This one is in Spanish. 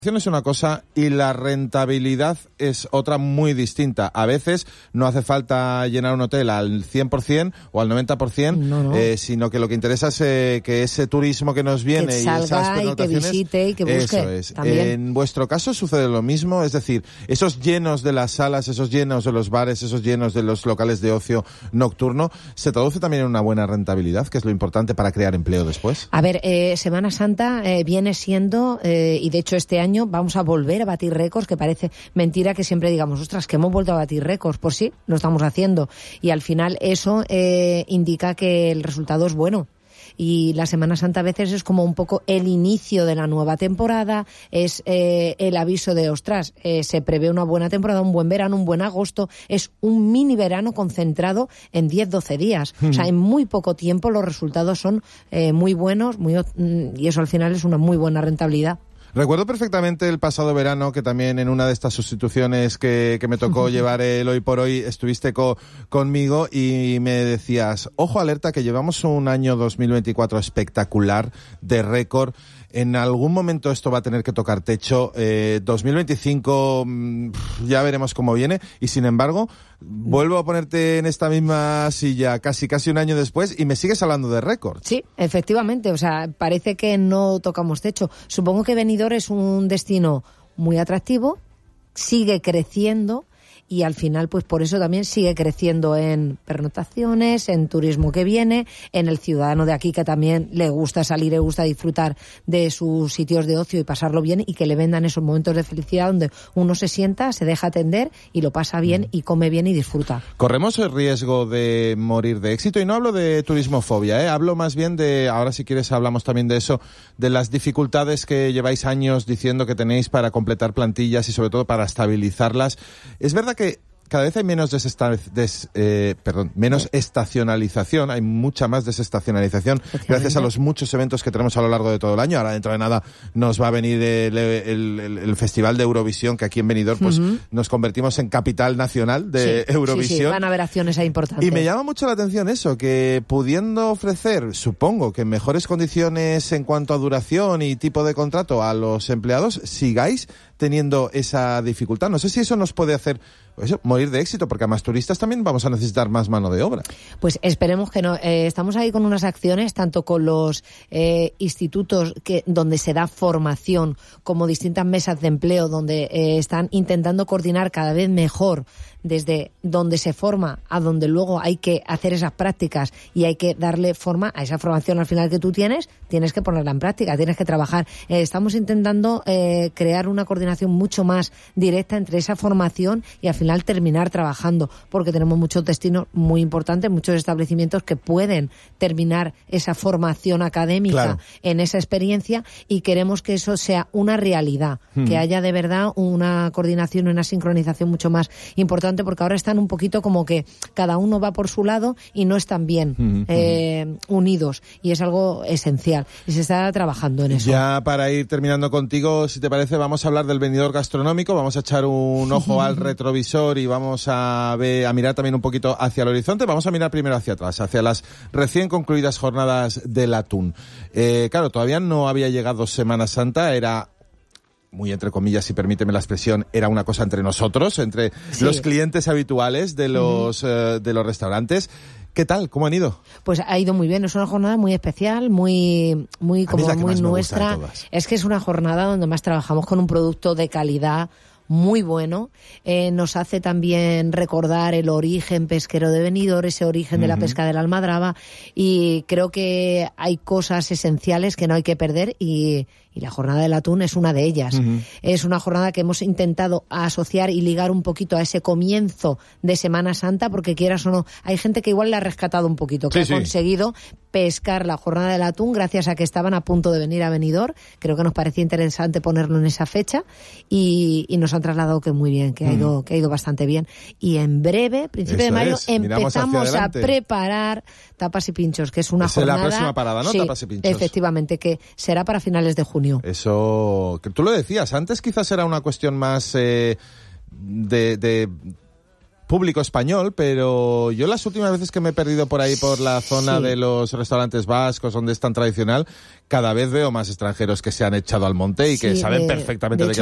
Es una cosa y la rentabilidad es otra muy distinta. A veces no hace falta llenar un hotel al 100% o al 90%, no. Sino que lo que interesa es que ese turismo que nos viene que y esas pernoctaciones, y que visite y que busque. Eso es. También. En vuestro caso sucede lo mismo, es decir, esos llenos de las salas, esos llenos de los bares, esos llenos de los locales de ocio nocturno, ¿se traduce también en una buena rentabilidad, que es lo importante para crear empleo después? A ver, Semana Santa viene siendo, y de hecho este año vamos a volver a batir récords, que parece mentira que siempre digamos, ostras, que hemos vuelto a batir récords. Pues sí, lo estamos haciendo. Y al final eso indica que el resultado es bueno. Y la Semana Santa a veces es como un poco el inicio de la nueva temporada, es el aviso de, ostras, se prevé una buena temporada, un buen verano, un buen agosto, es un mini verano concentrado en 10-12 días. O sea, en muy poco tiempo los resultados son muy buenos y eso al final es una muy buena rentabilidad. Recuerdo perfectamente el pasado verano que también en una de estas sustituciones que me tocó llevar el Hoy por Hoy estuviste conmigo y me decías, ojo alerta que llevamos un año 2024 espectacular, de récord. En algún momento esto va a tener que tocar techo. 2025 ya veremos cómo viene y sin embargo vuelvo a ponerte en esta misma silla casi un año después y me sigues hablando de récord. Sí, efectivamente, o sea, parece que no tocamos techo. Supongo que Benidorm es un destino muy atractivo, sigue creciendo y al final pues por eso también sigue creciendo en pernoctaciones, en turismo que viene, en el ciudadano de aquí que también le gusta salir, le gusta disfrutar de sus sitios de ocio y pasarlo bien y que le vendan esos momentos de felicidad donde uno se sienta, se deja atender y lo pasa bien y come bien y disfruta. ¿Corremos el riesgo de morir de éxito? Y no hablo de turismofobia, hablo más bien de, ahora si quieres hablamos también de eso, de las dificultades que lleváis años diciendo que tenéis para completar plantillas y sobre todo para estabilizarlas. Es verdad que cada vez hay menos menos estacionalización, hay mucha más desestacionalización gracias a los muchos eventos que tenemos a lo largo de todo el año. Ahora dentro de nada nos va a venir el Festival de Eurovisión, que aquí en Benidorm pues nos convertimos en capital nacional de Eurovisión. Sí, van a haber acciones ahí importantes. Y me llama mucho la atención eso, que pudiendo ofrecer, supongo que mejores condiciones en cuanto a duración y tipo de contrato a los empleados, sigáis teniendo esa dificultad. No sé si eso nos puede hacer morir de éxito, porque a más turistas también vamos a necesitar más mano de obra. Pues esperemos que no. Estamos ahí con unas acciones, tanto con los institutos donde se da formación, como distintas mesas de empleo, donde están intentando coordinar cada vez mejor desde donde se forma a donde luego hay que hacer esas prácticas y hay que darle forma a esa formación al final que tú tienes que ponerla en práctica, tienes que trabajar. Estamos intentando crear una coordinación mucho más directa entre esa formación y al final terminar trabajando, porque tenemos muchos destinos muy importantes, muchos establecimientos que pueden terminar esa formación académica en esa experiencia y queremos que eso sea una realidad, que haya de verdad una coordinación, una sincronización mucho más importante, porque ahora están un poquito como que cada uno va por su lado y no están bien unidos, y es algo esencial y se está trabajando en eso. Ya para ir terminando contigo, si te parece, vamos a hablar del Benidorm gastronómico, vamos a echar un ojo al retrovisor y vamos a mirar también un poquito hacia el horizonte. Vamos a mirar primero hacia atrás, hacia las recién concluidas jornadas del atún. Claro, todavía no había llegado Semana Santa, era muy entre comillas, si permíteme la expresión, era una cosa entre nosotros, entre los clientes habituales de los restaurantes. ¿Qué tal? ¿Cómo han ido? Pues ha ido muy bien. Es una jornada muy especial, muy como muy nuestra. Es que es una jornada donde más trabajamos con un producto de calidad muy bueno. Nos hace también recordar el origen pesquero de Benidorm, ese origen de la pesca de la almadraba, y creo que hay cosas esenciales que no hay que perder y la jornada del atún es una de ellas. Es una jornada que hemos intentado asociar y ligar un poquito a ese comienzo de Semana Santa, porque quieras o no, hay gente que igual la ha rescatado un poquito, que ha conseguido pescar la jornada del atún gracias a que estaban a punto de venir a Benidorm. Creo que nos parecía interesante ponerlo en esa fecha y nos han trasladado que muy bien, que ha ido bastante bien. Y en breve, principio de mayo, empezamos a preparar tapas y pinchos, que es una jornada... Es la próxima parada, ¿no? Sí, tapas y pinchos. Efectivamente, que será para finales de junio. Eso, que tú lo decías, antes quizás era una cuestión más de público español, pero yo las últimas veces que me he perdido por ahí por la zona de los restaurantes vascos, donde es tan tradicional, cada vez veo más extranjeros que se han echado al monte y que saben perfectamente de qué